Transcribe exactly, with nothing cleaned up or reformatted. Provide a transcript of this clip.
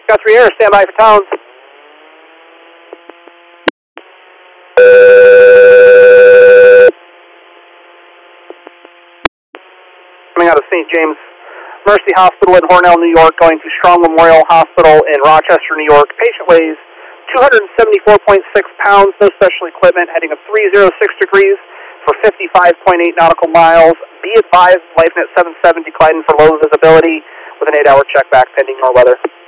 Scott three Air, stand by for Towns. Coming out of Saint James Mercy Hospital in Hornell, New York, going to Strong Memorial Hospital in Rochester, New York. Patient weighs two hundred seventy-four point six pounds, no special equipment, heading of three oh six degrees for fifty-five point eight nautical miles. Be advised, LifeNet seven seven declining for low visibility with an eight hour check back pending more weather.